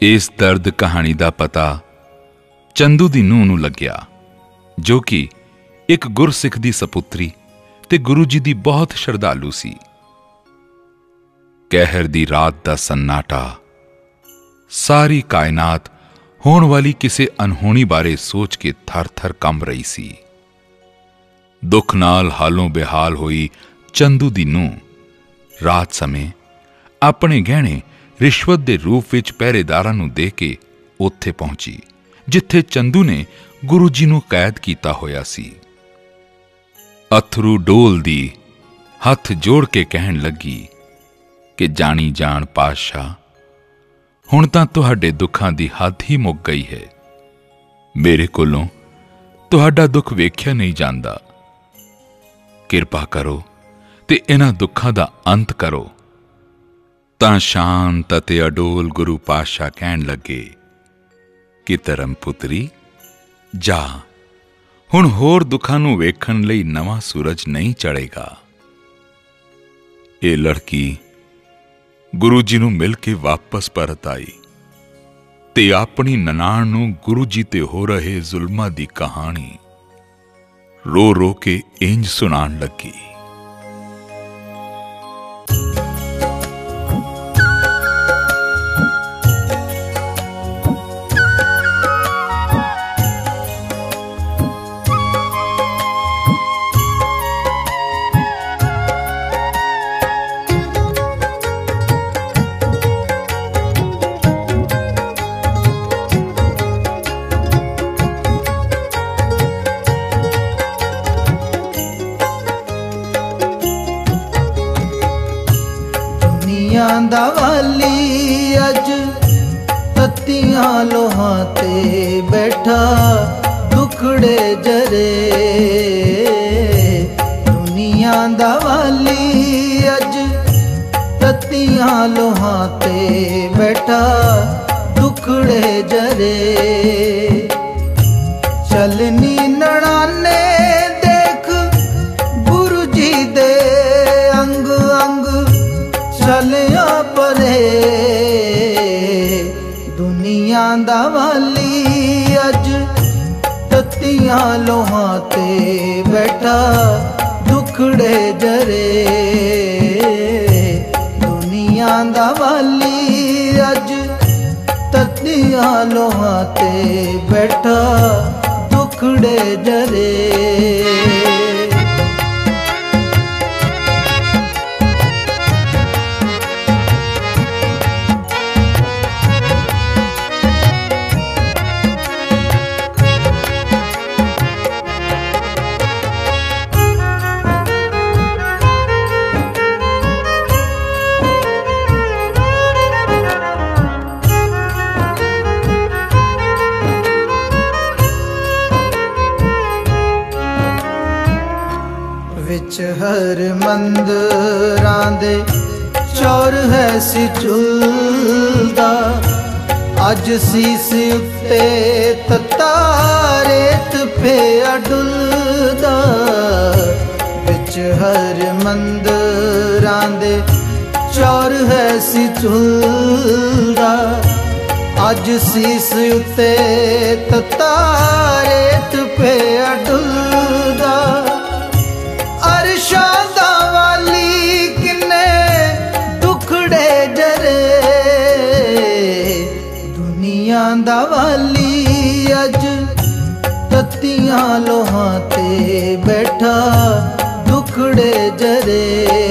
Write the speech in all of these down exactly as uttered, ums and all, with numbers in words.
इस दर्द कहानी का पता चंदू दी नूह नूं लग्या, जो कि एक गुरसिख दी सपुत्री ते गुरु जी दी बहुत श्रद्धालु सी। कहर दी रात दा सन्नाटा, सारी कायनात होने वाली किसी अनहोनी बारे सोच के थर थर कंब रही सी। दुख नाल हालों बेहाल होई चंदू दी नूह रात समय अपने गहने रिश्वत दे रूप विच पहरेदारां नूं दे के उत्थे पहुंची जिथे चंदू ने गुरु जी नूं कैद कीता होया सी। अथरू डोल दी हथ जोड़ के कहन लगी कि जानी जान पातशाह, हुण तां तुहाडे दुखां दी हद ही मुक गई है। मेरे कोलों तुहाडा दुख वेख्या नहीं जांदा। किरपा करो ते इन्हां दुखां दा अंत करो। तां शांत ते अडोल गुरु पातशाह कहन लगे कि धर्म पुत्री जा, हुण होर दुखां नूं वेखण लई नवां सूरज नहीं चढ़ेगा। ये लड़की गुरु जी नूं मिल के वापस परत आई ते अपनी ननाण नूं गुरु जी ते हो रहे जुल्मां दी कहानी रो रो के इंज सुनाण लगी। दा वाली अज तत्तियां लोहां ते बैठा दुखड़े जरे। दुनिया दा वाली अज तत्तियां लोहां ते बैठा दुखड़े जरे। चलनी नड़ाने देख गुरु जी दे अंग अंग चलिया परे। दुनिया दा वाली अज तत्तियां लोहां ते बैठा दुखड़े जरे। दुनिया दा वाली अज तत्तियां लोहां ते बैठा दुखड़े जरे। विच हर मंदिरां दे चौर है सी झुलदा। अज सीस उत्ते ततारेत पे अडुलदा। विच हर मंदिरां दे चौर है सी झुलदा। अज सीस उत्ते ततारेत पे अडुलदा। अरशादा वाली किन्ने दुखड़े जरे। दुनिया दा वाली अज तत्तियां लोहां ते बैठा दुखड़े जरे।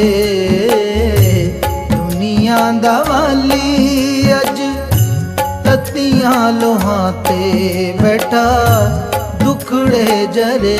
दुनिया दा वाली अज तत्तियां लोहां ते बैठा दुखड़े जरे।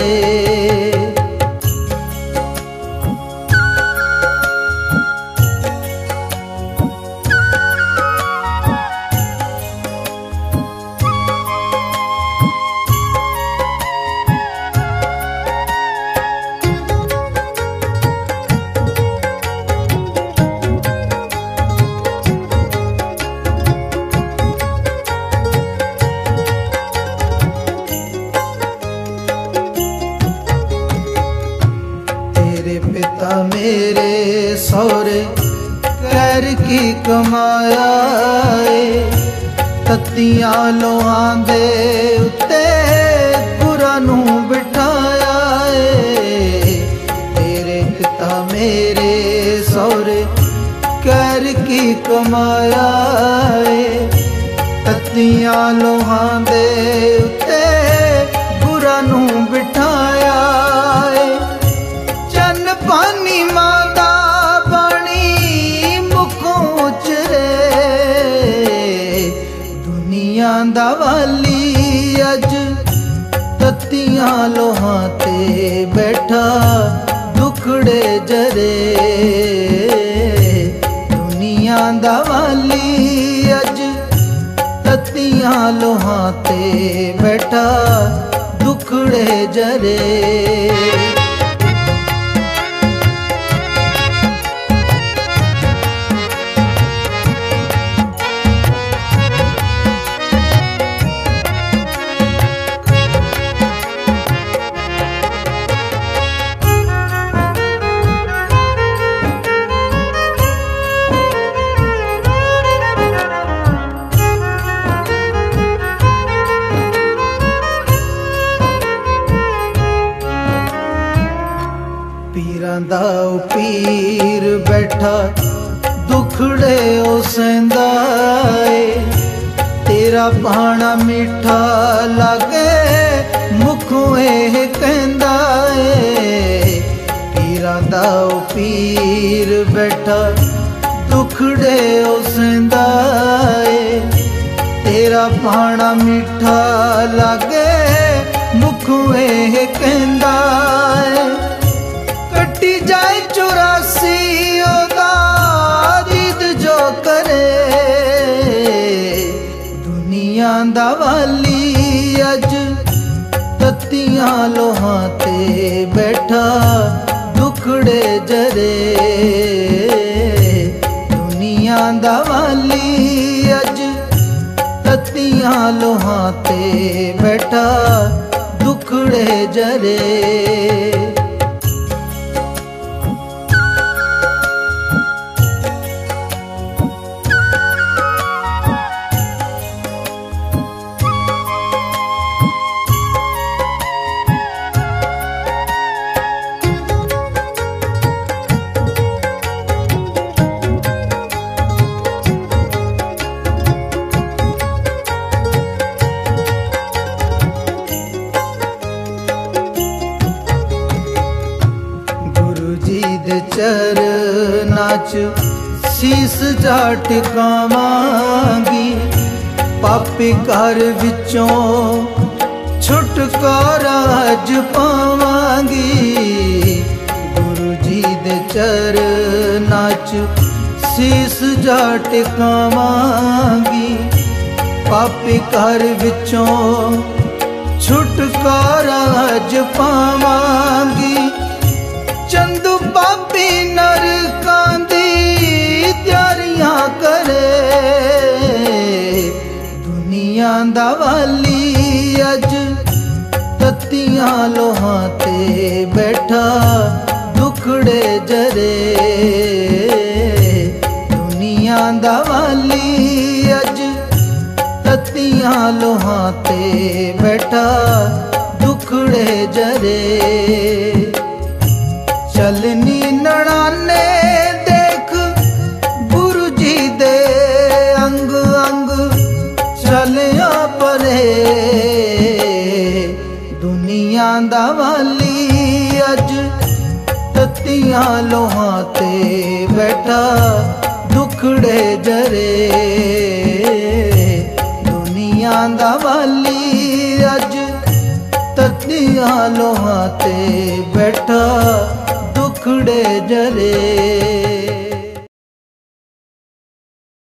मेरे सौरे कर की कमाया ਤੱਤੀਆਂ ਲੋਹਾਂ ਦੇ ਉੱਤੇ ਗੁਰਾਂ ਨੂੰ ਬਿਠਾਇਆ ਏ। ਤੇਰੇ ਪਿਤਾ ਮੇਰੇ ਸਹੁਰੇ ਕਹਿਰ ਕੀ ਕਮਾਇਆ ਏ। ਤੱਤੀਆਂ ਲੋਹਾਂ ਦੇ ਉੱਤੇ ਗੁਰਾਂ ਨੂੰ ਬਿਠਾਇਆ ਏ। ਚੰਨ ਪਾਣੀ ਮਾਂ ਦਾ ਬਾਣੀ ਮੁਖੋਂ ਉਚਰੇ। ਦੁਨੀਆ ਦਾ ਵਾਲੀ ਅੱਜ ਤੱਤੀਆਂ ਲੋਹਾਂ ਤੇ ਬੈਠਾ ਦੁਖੜੇ ਜਰੇ। ਦੁਨੀਆ ਦਾ ਵਾਲੀ ਅੱਜ ਤੱਤੀਆਂ ਲੋਹਾਂ ਤੇ ਬੈਠਾ ਦੁਖੜੇ ਜਰੇ। ਪੀਰਾਂ ਦਾ ਉਹ ਪੀਰ ਬੈਠਾ ਦੁਖੜੇ ਉਹ ਸਹਿੰਦਾ ਏ। ਤੇਰਾ ਬਾਣਾ ਮਿੱਠਾ ਲਾਗੇ ਮੁਖੋਂ ਇਹ ਕਹਿੰਦਾ ਏ। ਪੀਰਾਂ ਦਾ ਉਹ ਪੀਰ ਬੈਠਾ ਦੁਖੜੇ ਉਹ ਸਹਿੰਦਾ ਏ। ਤੇਰਾ ਬਾਣਾ ਮਿੱਠਾ ਲਾਗੇ ਮੁਖੋਂ ਇਹ ਕਹਿੰਦਾ ਏ। ਕੱਟੀ ਜਾਏ ਚੁਰਾਸੀ ਉਹਦਾ ਦੀਦ ਜੋ ਕਰੇ। ਦੁਨੀਆ ਦਾ ਵਾਲੀ ਅੱਜ ਤੱਤੀਆਂ ਲੋਹਾਂ ਤੇ ਬੈਠਾ ਦੁਖੜੇ ਜਰੇ। ਦੁਨੀਆ ਦਾ ਵਾਲੀ ਅੱਜ ਤੱਤੀਆਂ ਲੋਹਾਂ ਤੇ ਬੈਠਾ ਦੁਖੜੇ ਜਰੇ। ਚਰਨਾਂ ਚ ਸੀਸ ਜਾ ਟਿਕਾਵਾਂਗੀ। ਪਾਪੀ ਘਰ ਵਿੱਚੋਂ ਛੁਟਕਾਰਾ ਅੱਜ ਪਾਵਾਂਗੀ। ਗੁਰੂ ਜੀ ਦੇ ਚਰਨਾਂ ਚ ਸੀਸ ਜਾ ਟਿਕਾਵਾਂਗੀ। ਪਾਪੀ ਘਰ ਵਿੱਚੋਂ ਛੁਟਕਾਰਾ ਅੱਜ ਪਾਵਾਂਗੀ। ਚੰਦੂ ਪਾਪੀ ਨਰਕਾਂ ਦੀ ਤਿਆਰੀਆਂ ਕਰੇ। ਦੁਨੀਆ ਦਾ ਵਾਲੀ ਅੱਜ ਤੱਤੀਆਂ ਲੋਹਾਂ ਤੇ ਬੈਠਾ ਦੁਖੜੇ ਜਰੇ। ਦੁਨੀਆ ਦਾ ਵਾਲੀ ਅੱਜ ਤੱਤੀਆਂ ਲੋਹਾਂ ਤੇ ਬੈਠਾ ਦੁਖੜੇ ਜਰੇ। ਚਲਨੀ ਨਣਾਨੇ ਦੇਖ ਗੁਰੂ ਜੀ ਦੇ ਅੰਗ ਅੰਗ ਚਲਿਆ ਪਰੇ। ਦੁਨੀਆ ਦਾ ਵਾਲੀ ਅੱਜ ਤੱਤੀਆਂ ਲੋਹਾਂ ਤੇ ਬੈਠਾ ਦੁਖੜੇ ਜਰੇ। ਦੁਨੀਆ ਦਾ ਵਾਲੀ ਅੱਜ ਤੱਤੀਆਂ ਲੋਹਾਂ ਤੇ ਬੈਠਾ ਦੁਖੜੇ ਜਰੇ।